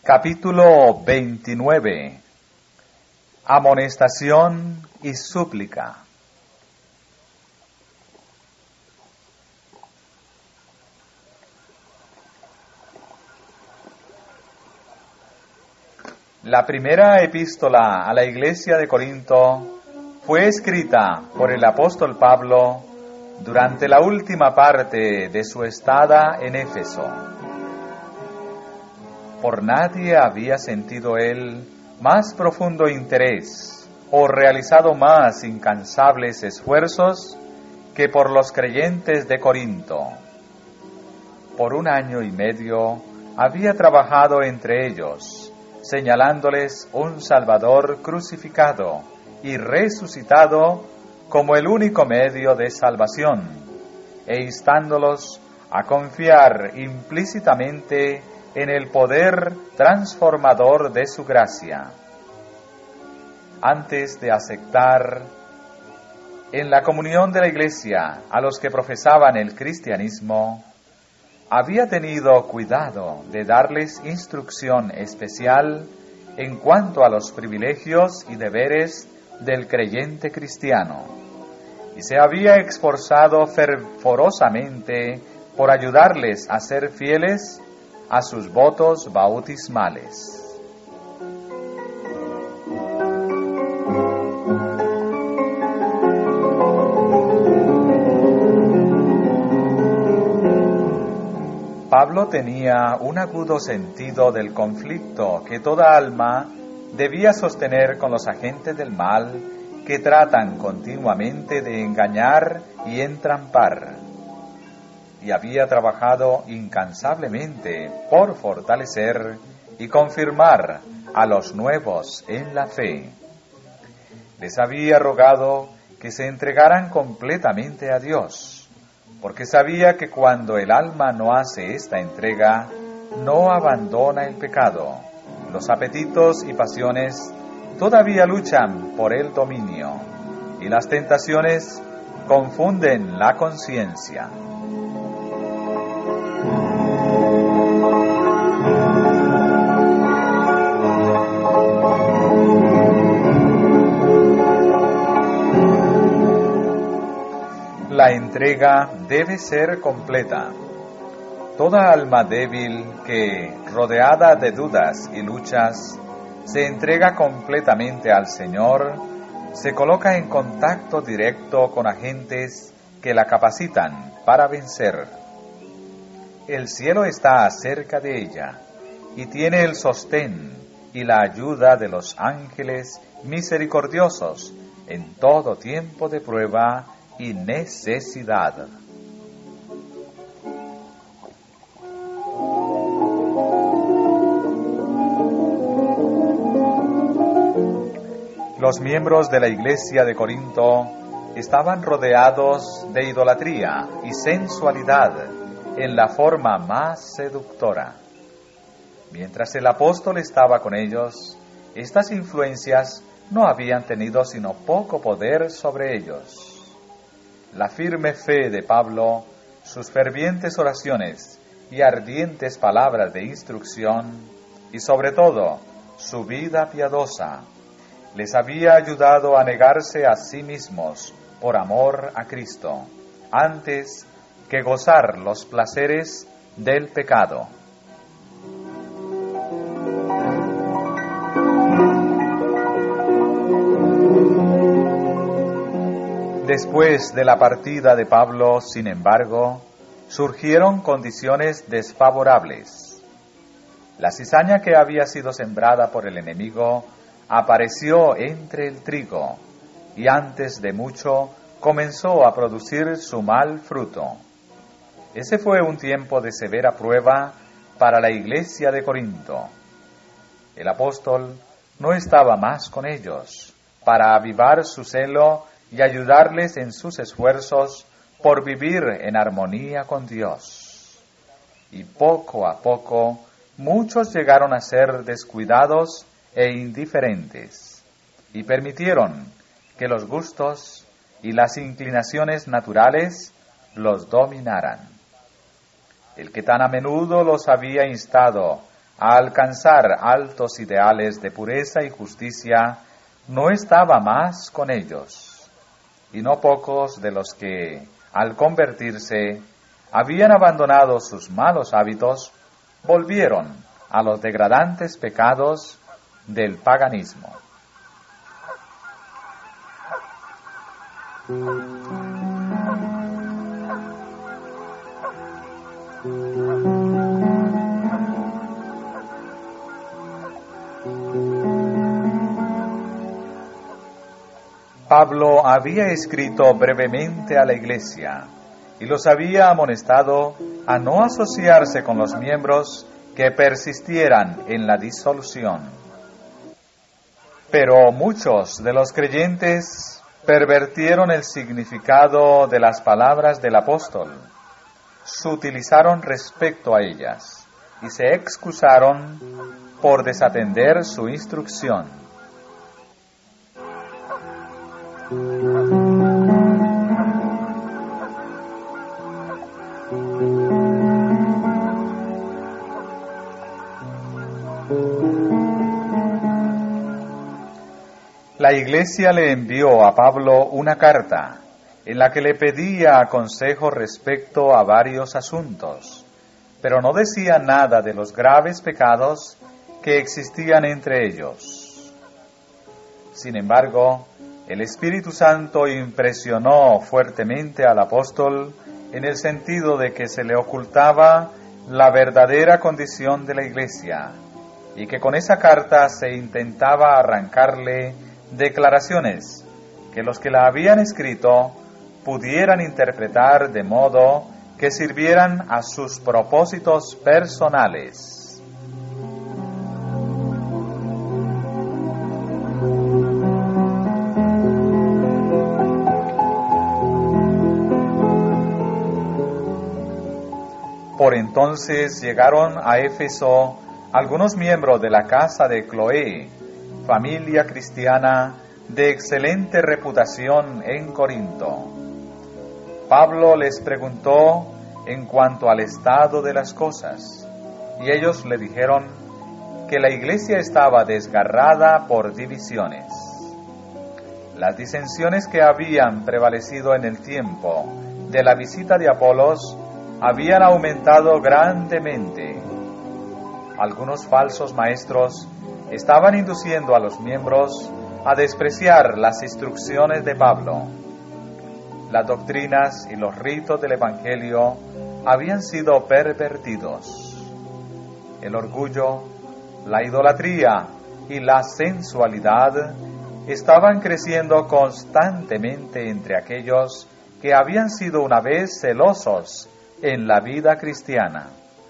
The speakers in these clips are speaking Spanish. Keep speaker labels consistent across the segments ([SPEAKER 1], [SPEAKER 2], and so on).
[SPEAKER 1] Capítulo 29. Amonestación y súplica. La primera epístola a la iglesia de Corinto fue escrita por el apóstol Pablo durante la última parte de su estada en Éfeso. Por nadie había sentido él más profundo interés o realizado más incansables esfuerzos que por los creyentes de Corinto. Por 1 año y medio había trabajado entre ellos, señalándoles un Salvador crucificado y resucitado como el único medio de salvación, e instándolos a confiar implícitamente en el poder transformador de su gracia. Antes de aceptar en la comunión de la Iglesia a los que profesaban el cristianismo, había tenido cuidado de darles instrucción especial en cuanto a los privilegios y deberes del creyente cristiano, y se había esforzado fervorosamente por ayudarles a ser fieles a sus votos bautismales. Pablo tenía un agudo sentido del conflicto que toda alma debía sostener con los agentes del mal que tratan continuamente de engañar y entrampar, y había trabajado incansablemente por fortalecer y confirmar a los nuevos en la fe. Les había rogado que se entregaran completamente a Dios, porque sabía que cuando el alma no hace esta entrega, no abandona el pecado. Los apetitos y pasiones todavía luchan por el dominio, y las tentaciones confunden la conciencia. La entrega debe ser completa. Toda alma débil que, rodeada de dudas y luchas, se entrega completamente al Señor, se coloca en contacto directo con agentes que la capacitan para vencer. El cielo está cerca de ella y tiene el sostén y la ayuda de los ángeles misericordiosos en todo tiempo de prueba y necesidad. Los miembros de la iglesia de Corinto estaban rodeados de idolatría y sensualidad en la forma más seductora. Mientras el apóstol estaba con ellos, estas influencias no habían tenido sino poco poder sobre ellos. La firme fe de Pablo, sus fervientes oraciones y ardientes palabras de instrucción, y sobre todo su vida piadosa, les había ayudado a negarse a sí mismos por amor a Cristo, antes que gozar los placeres del pecado. Después de la partida de Pablo, sin embargo, surgieron condiciones desfavorables. La cizaña que había sido sembrada por el enemigo apareció entre el trigo, y antes de mucho comenzó a producir su mal fruto. Ese fue un tiempo de severa prueba para la iglesia de Corinto. El apóstol no estaba más con ellos para avivar su celo y ayudarles en sus esfuerzos por vivir en armonía con Dios. Y poco a poco, muchos llegaron a ser descuidados e indiferentes, y permitieron que los gustos y las inclinaciones naturales los dominaran. El que tan a menudo los había instado a alcanzar altos ideales de pureza y justicia, no estaba más con ellos. Y no pocos de los que, al convertirse, habían abandonado sus malos hábitos, volvieron a los degradantes pecados del paganismo. Pablo había escrito brevemente a la iglesia y los había amonestado a no asociarse con los miembros que persistieran en la disolución. Pero muchos de los creyentes pervertieron el significado de las palabras del apóstol, sutilizaron respecto a ellas y se excusaron por desatender su instrucción. La iglesia le envió a Pablo una carta en la que le pedía consejo respecto a varios asuntos, pero no decía nada de los graves pecados que existían entre ellos. Sin embargo, el Espíritu Santo impresionó fuertemente al apóstol en el sentido de que se le ocultaba la verdadera condición de la iglesia y que con esa carta se intentaba arrancarle declaraciones que los que la habían escrito pudieran interpretar de modo que sirvieran a sus propósitos personales. Por entonces llegaron a Éfeso algunos miembros de la casa de Cloé, familia cristiana de excelente reputación en Corinto. Pablo les preguntó en cuanto al estado de las cosas, y ellos le dijeron que la iglesia estaba desgarrada por divisiones. Las disensiones que habían prevalecido en el tiempo de la visita de Apolos habían aumentado grandemente. Algunos falsos maestros estaban induciendo a los miembros a despreciar las instrucciones de Pablo. Las doctrinas y los ritos del Evangelio habían sido pervertidos. El orgullo, la idolatría y la sensualidad estaban creciendo constantemente entre aquellos que habían sido una vez celosos en la vida cristiana.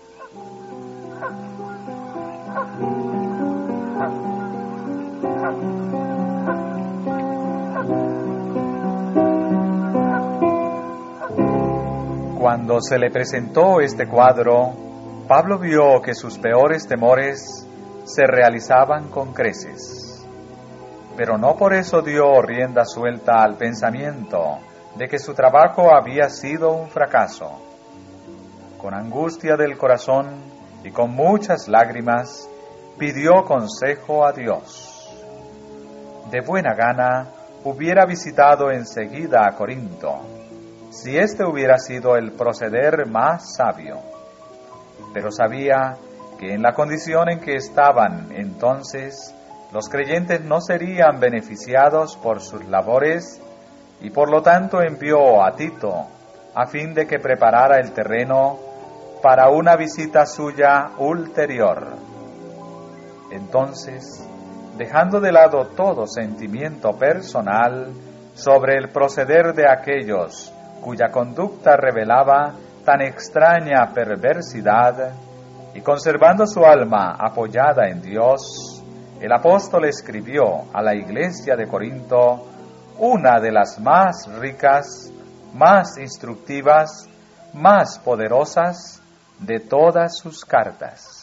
[SPEAKER 1] Cuando se le presentó este cuadro, Pablo vio que sus peores temores se realizaban con creces. Pero no por eso dio rienda suelta al pensamiento de que su trabajo había sido un fracaso. Con angustia del corazón y con muchas lágrimas, pidió consejo a Dios. De buena gana hubiera visitado enseguida a Corinto, si este hubiera sido el proceder más sabio. Pero sabía que en la condición en que estaban entonces, los creyentes no serían beneficiados por sus labores, y por lo tanto envió a Tito a fin de que preparara el terreno para una visita suya ulterior. Entonces, dejando de lado todo sentimiento personal sobre el proceder de aquellos cuya conducta revelaba tan extraña perversidad, y conservando su alma apoyada en Dios, el apóstol escribió a la iglesia de Corinto una de las más ricas, más instructivas, más poderosas de todas sus cartas.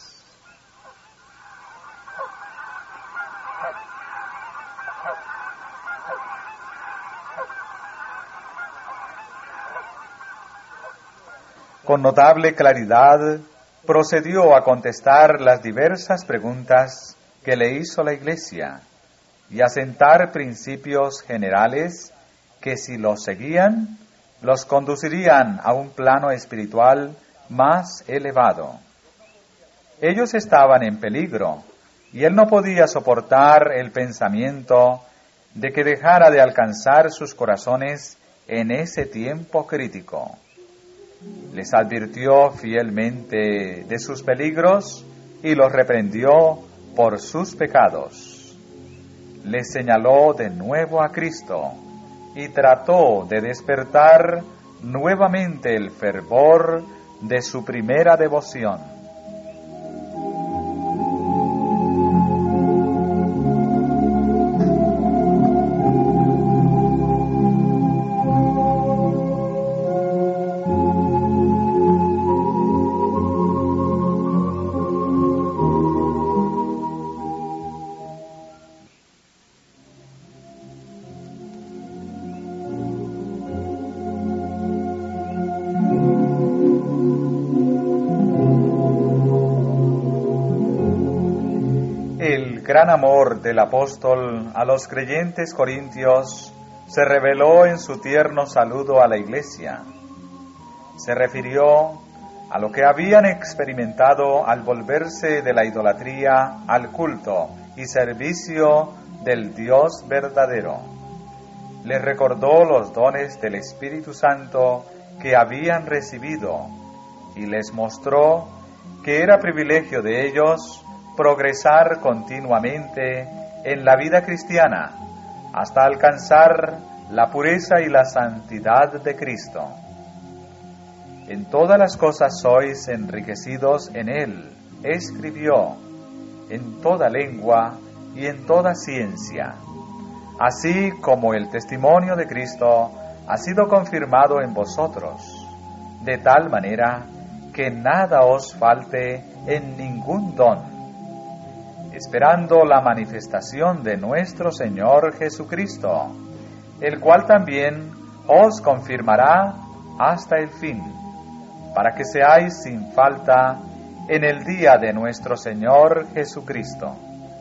[SPEAKER 1] Con notable claridad procedió a contestar las diversas preguntas que le hizo la Iglesia y a sentar principios generales que, si los seguían, los conducirían a un plano espiritual más elevado. Ellos estaban en peligro y él no podía soportar el pensamiento de que dejara de alcanzar sus corazones en ese tiempo crítico. Les advirtió fielmente de sus peligros y los reprendió por sus pecados. Les señaló de nuevo a Cristo y trató de despertar nuevamente el fervor de su primera devoción. El gran amor del apóstol a los creyentes corintios se reveló en su tierno saludo a la Iglesia. Se refirió a lo que habían experimentado al volverse de la idolatría al culto y servicio del Dios verdadero. Les recordó los dones del Espíritu Santo que habían recibido y les mostró que era privilegio de ellos progresar continuamente en la vida cristiana hasta alcanzar la pureza y la santidad de Cristo. En todas las cosas sois enriquecidos en Él, escribió, en toda lengua y en toda ciencia, así como el testimonio de Cristo ha sido confirmado en vosotros, de tal manera que nada os falte en ningún don, esperando la manifestación de nuestro Señor Jesucristo, el cual también os confirmará hasta el fin, para que seáis sin falta en el día de nuestro Señor Jesucristo.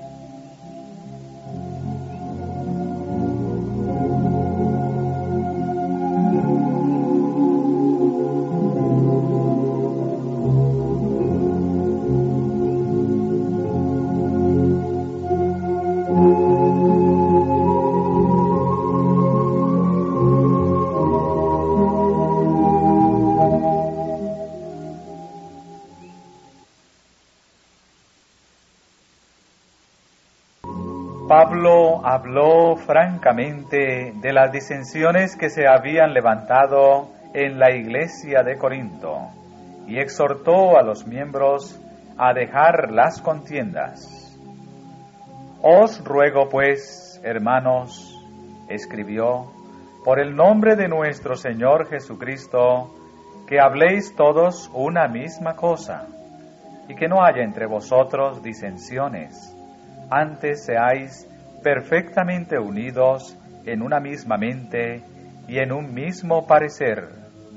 [SPEAKER 1] Pablo habló francamente de las disensiones que se habían levantado en la iglesia de Corinto y exhortó a los miembros a dejar las contiendas. Os ruego pues, hermanos, escribió, por el nombre de nuestro Señor Jesucristo, que habléis todos una misma cosa, y que no haya entre vosotros disensiones. Antes seáis perfectamente unidos en una misma mente y en un mismo parecer.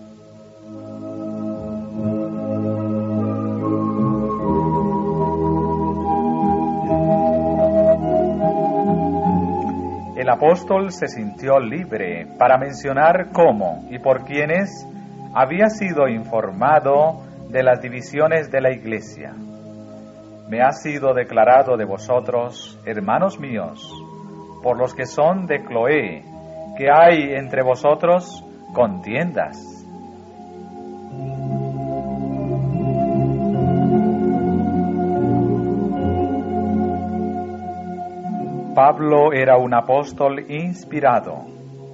[SPEAKER 1] El apóstol se sintió libre para mencionar cómo y por quiénes había sido informado de las divisiones de la Iglesia. Me ha sido declarado de vosotros, hermanos míos, por los que son de Cloé, que hay entre vosotros contiendas. Pablo era un apóstol inspirado.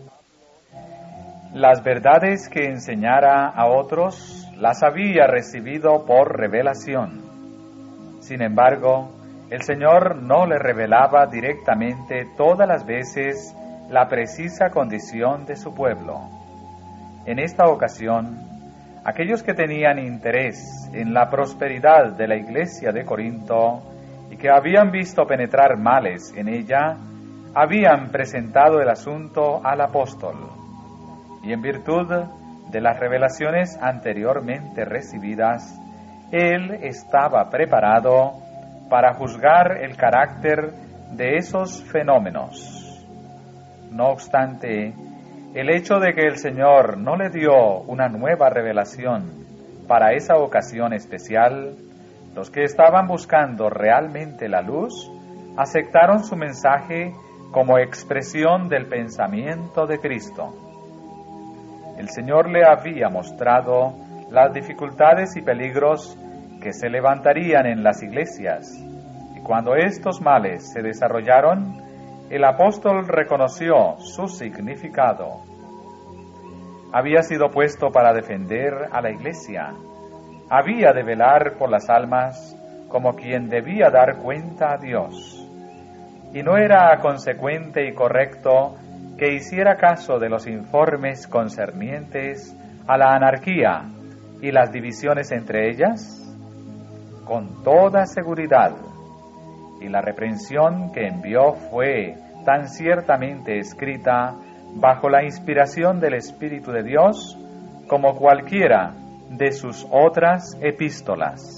[SPEAKER 1] Las verdades que enseñara a otros las había recibido por revelación. Sin embargo, el Señor no le revelaba directamente todas las veces la precisa condición de su pueblo. En esta ocasión, aquellos que tenían interés en la prosperidad de la iglesia de Corinto y que habían visto penetrar males en ella, habían presentado el asunto al apóstol, y en virtud de las revelaciones anteriormente recibidas, Él estaba preparado para juzgar el carácter de esos fenómenos. No obstante, el hecho de que el Señor no le dio una nueva revelación para esa ocasión especial, los que estaban buscando realmente la luz, aceptaron su mensaje como expresión del pensamiento de Cristo. El Señor le había mostrado las dificultades y peligros que se levantarían en las iglesias, y cuando estos males se desarrollaron, el apóstol reconoció su significado. Había sido puesto para defender a la iglesia, había de velar por las almas como quien debía dar cuenta a Dios, y no era consecuente y correcto que hiciera caso de los informes concernientes a la anarquía y las divisiones entre ellas. Con toda seguridad, y la reprensión que envió fue tan ciertamente escrita bajo la inspiración del Espíritu de Dios como cualquiera de sus otras epístolas.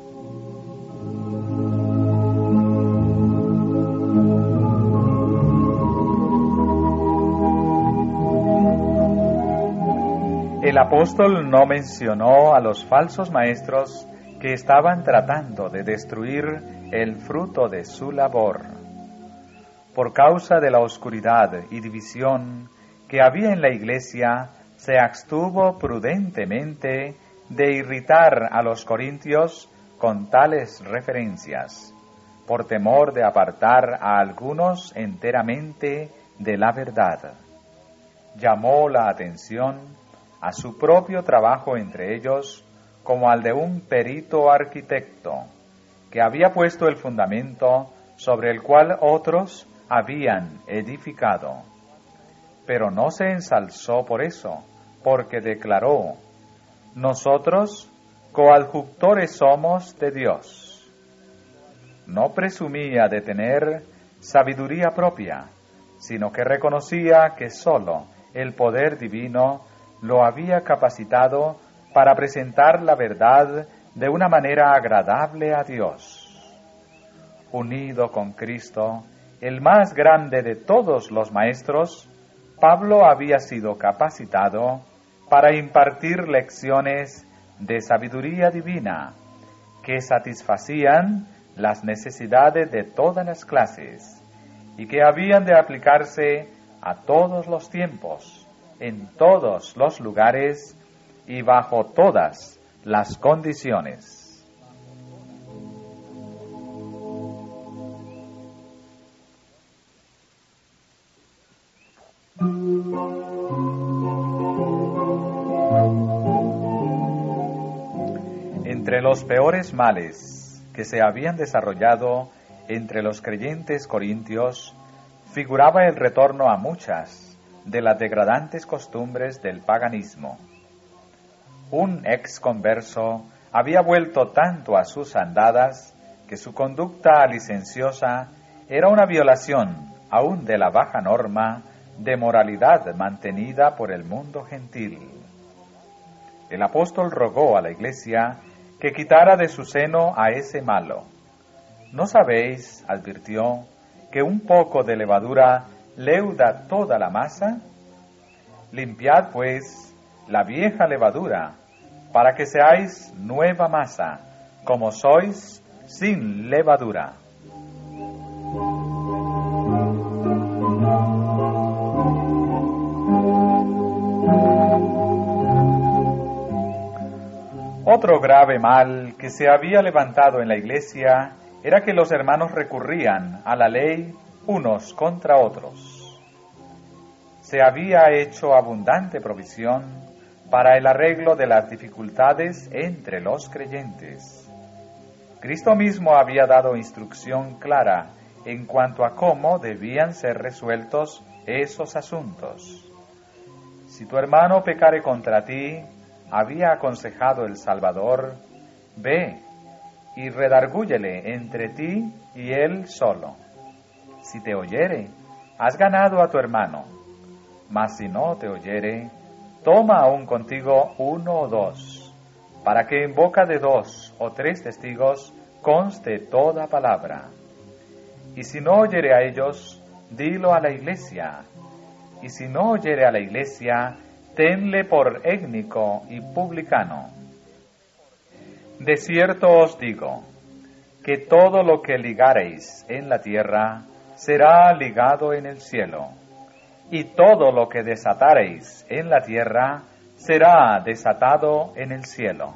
[SPEAKER 1] El apóstol no mencionó a los falsos maestros que estaban tratando de destruir el fruto de su labor. Por causa de la oscuridad y división que había en la iglesia, se abstuvo prudentemente de irritar a los corintios con tales referencias, por temor de apartar a algunos enteramente de la verdad. Llamó la atención a su propio trabajo entre ellos como al de un perito arquitecto, que había puesto el fundamento sobre el cual otros habían edificado. Pero no se ensalzó por eso, porque declaró: nosotros coadjutores somos de Dios. No presumía de tener sabiduría propia, sino que reconocía que sólo el poder divino lo había capacitado para presentar la verdad de una manera agradable a Dios. Unido con Cristo, el más grande de todos los maestros, Pablo había sido capacitado para impartir lecciones de sabiduría divina que satisfacían las necesidades de todas las clases y que habían de aplicarse a todos los tiempos, en todos los lugares y bajo todas las condiciones. Entre los peores males que se habían desarrollado entre los creyentes corintios, figuraba el retorno a muchas de las degradantes costumbres del paganismo. Un ex converso había vuelto tanto a sus andadas que su conducta licenciosa era una violación aún de la baja norma de moralidad mantenida por el mundo gentil. El apóstol rogó a la iglesia que quitara de su seno a ese malo. ¿No sabéis, advirtió, que un poco de levadura leuda toda la masa? Limpiad, pues, la vieja levadura, para que seáis nueva masa, como sois sin levadura. Otro grave mal que se había levantado en la iglesia era que los hermanos recurrían a la ley unos contra otros. Se había hecho abundante provisión para el arreglo de las dificultades entre los creyentes. Cristo mismo había dado instrucción clara en cuanto a cómo debían ser resueltos esos asuntos. Si tu hermano pecare contra ti, había aconsejado el Salvador, ve y redargúyele entre ti y él solo. Si te oyere, has ganado a tu hermano, mas si no te oyere, toma aún contigo uno o dos, para que en boca de dos o 3 testigos, conste toda palabra. Y si no oyere a ellos, dilo a la iglesia. Y si no oyere a la iglesia, tenle por étnico y publicano. De cierto os digo, que todo lo que ligareis en la tierra, será ligado en el cielo, y todo lo que desatareis en la tierra, será desatado en el cielo.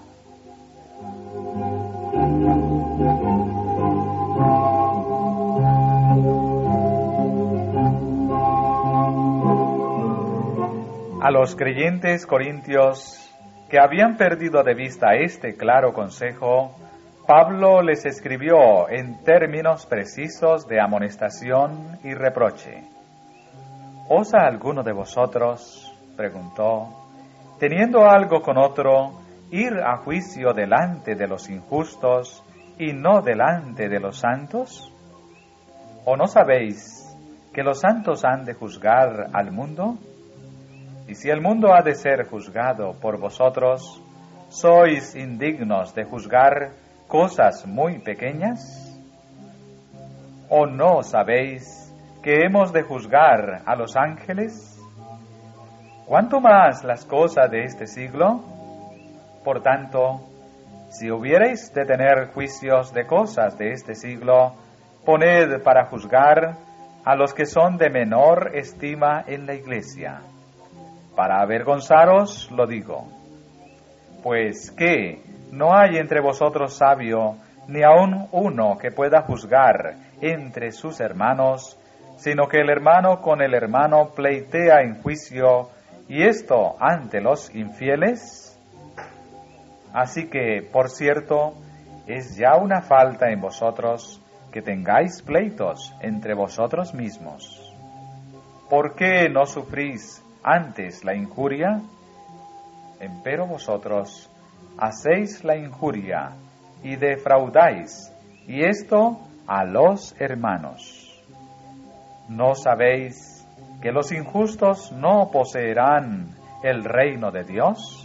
[SPEAKER 1] A los creyentes corintios que habían perdido de vista este claro consejo, Pablo les escribió en términos precisos de amonestación y reproche. ¿Osa alguno de vosotros, preguntó, teniendo algo con otro, ir a juicio delante de los injustos y no delante de los santos? ¿O no sabéis que los santos han de juzgar al mundo? Y si el mundo ha de ser juzgado por vosotros, ¿sois indignos de juzgar cosas muy pequeñas? ¿O no sabéis que hemos de juzgar a los ángeles? ¿Cuánto más las cosas de este siglo? Por tanto, si hubierais de tener juicios de cosas de este siglo, poned para juzgar a los que son de menor estima en la iglesia. Para avergonzaros lo digo. Pues, ¿qué? ¿No hay entre vosotros sabio, ni aun uno que pueda juzgar entre sus hermanos, sino que el hermano con el hermano pleitea en juicio, y esto ante los infieles? Así que, por cierto, es ya una falta en vosotros que tengáis pleitos entre vosotros mismos. ¿Por qué no sufrís antes la injuria? Empero vosotros hacéis la injuria y defraudáis, y esto a los hermanos. ¿No sabéis que los injustos no poseerán el reino de Dios?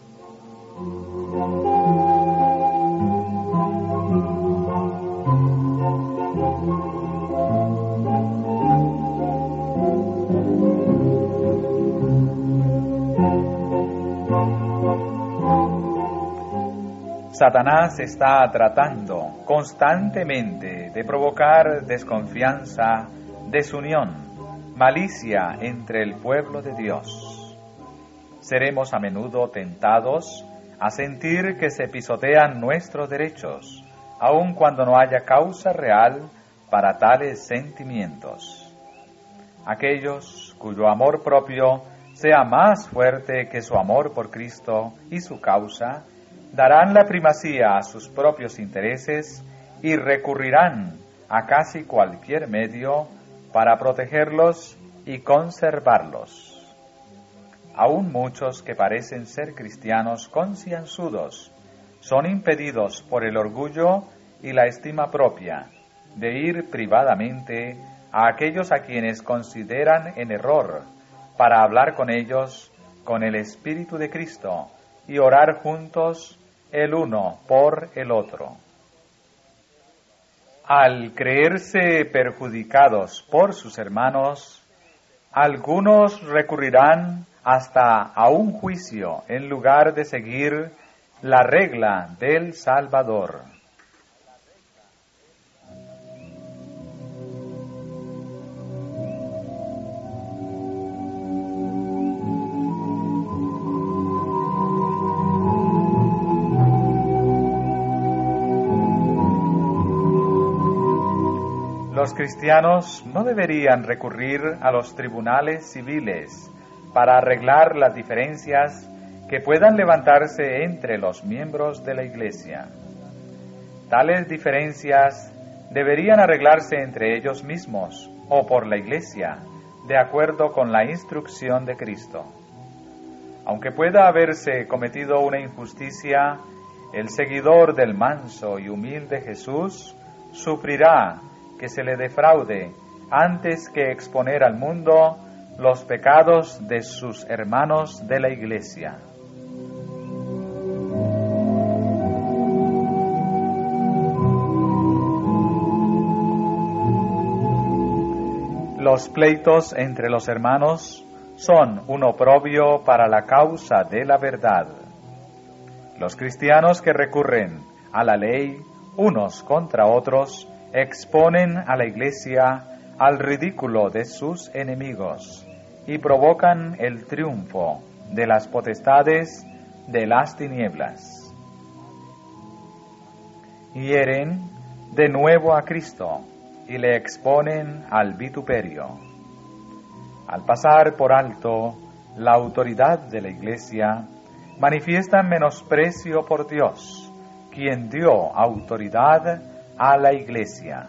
[SPEAKER 1] Satanás está tratando constantemente de provocar desconfianza, desunión, malicia entre el pueblo de Dios. Seremos a menudo tentados a sentir que se pisotean nuestros derechos, aun cuando no haya causa real para tales sentimientos. Aquellos cuyo amor propio sea más fuerte que su amor por Cristo y su causa, darán la primacía a sus propios intereses y recurrirán a casi cualquier medio para protegerlos y conservarlos. Aún muchos que parecen ser cristianos concienzudos son impedidos por el orgullo y la estima propia de ir privadamente a aquellos a quienes consideran en error para hablar con ellos con el Espíritu de Cristo y orar juntos el uno por el otro. Al creerse perjudicados por sus hermanos, algunos recurrirán hasta a un juicio en lugar de seguir la regla del Salvador. Los cristianos no deberían recurrir a los tribunales civiles para arreglar las diferencias que puedan levantarse entre los miembros de la Iglesia. Tales diferencias deberían arreglarse entre ellos mismos o por la Iglesia, de acuerdo con la instrucción de Cristo. Aunque pueda haberse cometido una injusticia, el seguidor del manso y humilde Jesús sufrirá que se le defraude antes que exponer al mundo los pecados de sus hermanos de la Iglesia. Los pleitos entre los hermanos son un oprobio para la causa de la verdad. Los cristianos que recurren a la ley unos contra otros exponen a la Iglesia al ridículo de sus enemigos y provocan el triunfo de las potestades de las tinieblas. Hieren de nuevo a Cristo y le exponen al vituperio. Al pasar por alto la autoridad de la Iglesia, manifiestan menosprecio por Dios, quien dio autoridad a la Iglesia.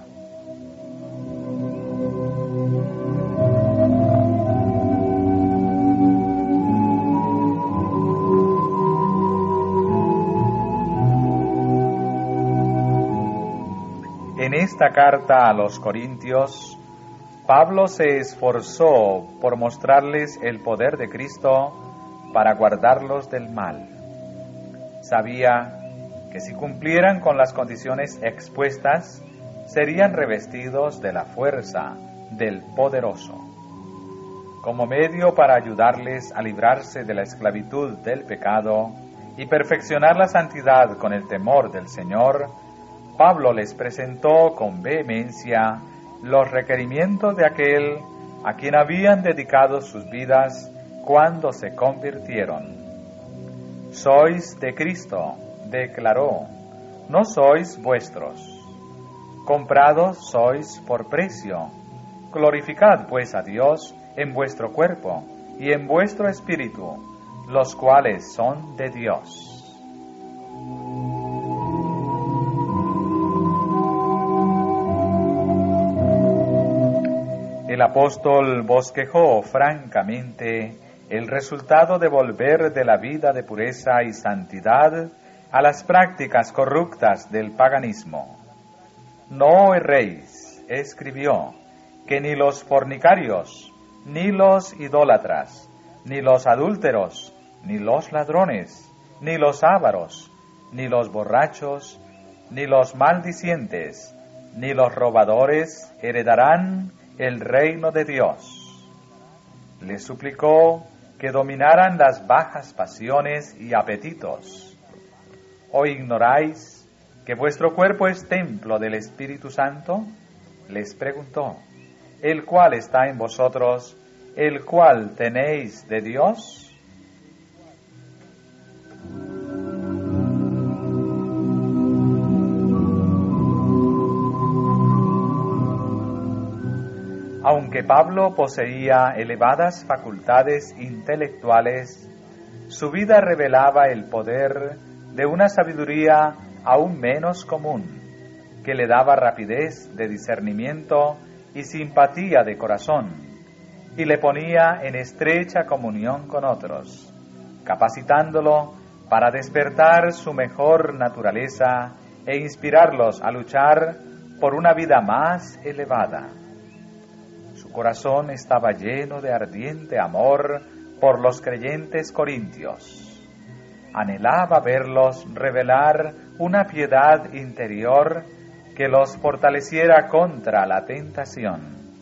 [SPEAKER 1] En esta carta a los Corintios, Pablo se esforzó por mostrarles el poder de Cristo para guardarlos del mal. Sabía que si cumplieran con las condiciones expuestas, serían revestidos de la fuerza del poderoso. Como medio para ayudarles a librarse de la esclavitud del pecado y perfeccionar la santidad con el temor del Señor, Pablo les presentó con vehemencia los requerimientos de aquel a quien habían dedicado sus vidas cuando se convirtieron. Sois de Cristo, declaró, no sois vuestros. Comprados sois por precio. Glorificad pues a Dios en vuestro cuerpo y en vuestro espíritu, los cuales son de Dios. El apóstol bosquejó francamente el resultado de volver de la vida de pureza y santidad a las prácticas corruptas del paganismo. No erréis, escribió, que ni los fornicarios, ni los idólatras, ni los adúlteros, ni los ladrones, ni los ávaros, ni los borrachos, ni los maldicientes, ni los robadores heredarán el reino de Dios. Les suplicó que dominaran las bajas pasiones y apetitos. ¿O ignoráis que vuestro cuerpo es templo del Espíritu Santo? Les preguntó, el cual está en vosotros, el cual tenéis de Dios. Aunque Pablo poseía elevadas facultades intelectuales, su vida revelaba el poder de una sabiduría aún menos común, que le daba rapidez de discernimiento y simpatía de corazón, y le ponía en estrecha comunión con otros, capacitándolo para despertar su mejor naturaleza e inspirarlos a luchar por una vida más elevada. Su corazón estaba lleno de ardiente amor por los creyentes corintios. Anhelaba verlos revelar una piedad interior que los fortaleciera contra la tentación.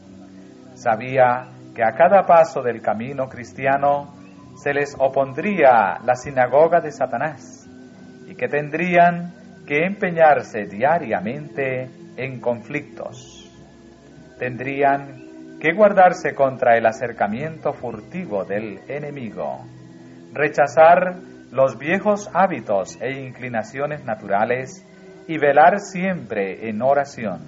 [SPEAKER 1] Sabía que a cada paso del camino cristiano se les opondría la sinagoga de Satanás y que tendrían que empeñarse diariamente en conflictos. Tendrían que guardarse contra el acercamiento furtivo del enemigo, rechazar los viejos hábitos e inclinaciones naturales y velar siempre en oración.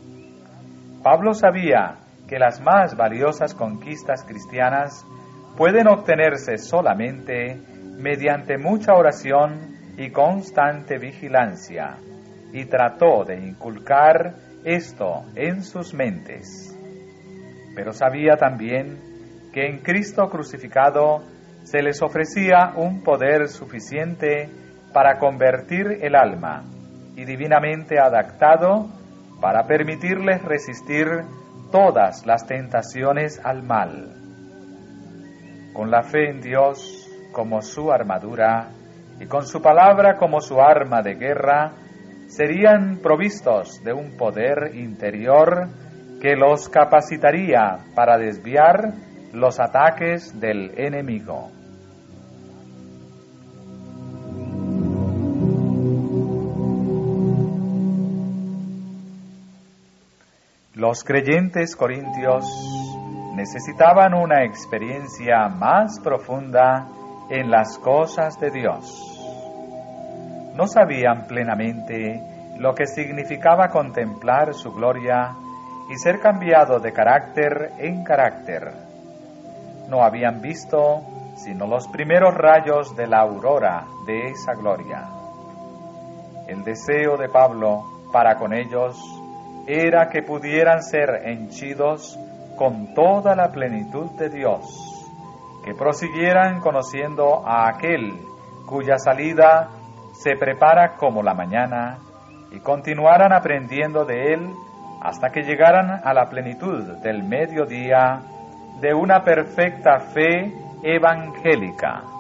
[SPEAKER 1] Pablo sabía que las más valiosas conquistas cristianas pueden obtenerse solamente mediante mucha oración y constante vigilancia, y trató de inculcar esto en sus mentes. Pero sabía también que en Cristo crucificado se les ofrecía un poder suficiente para convertir el alma y divinamente adaptado para permitirles resistir todas las tentaciones al mal. Con la fe en Dios como su armadura y con su palabra como su arma de guerra, serían provistos de un poder interior que los capacitaría para desviar los ataques del enemigo. Los creyentes corintios necesitaban una experiencia más profunda en las cosas de Dios. No sabían plenamente lo que significaba contemplar su gloria y ser cambiado de carácter en carácter. No habían visto sino los primeros rayos de la aurora de esa gloria. El deseo de Pablo para con ellos era que pudieran ser henchidos con toda la plenitud de Dios, que prosiguieran conociendo a aquel cuya salida se prepara como la mañana, y continuaran aprendiendo de él hasta que llegaran a la plenitud del mediodía de una perfecta fe evangélica.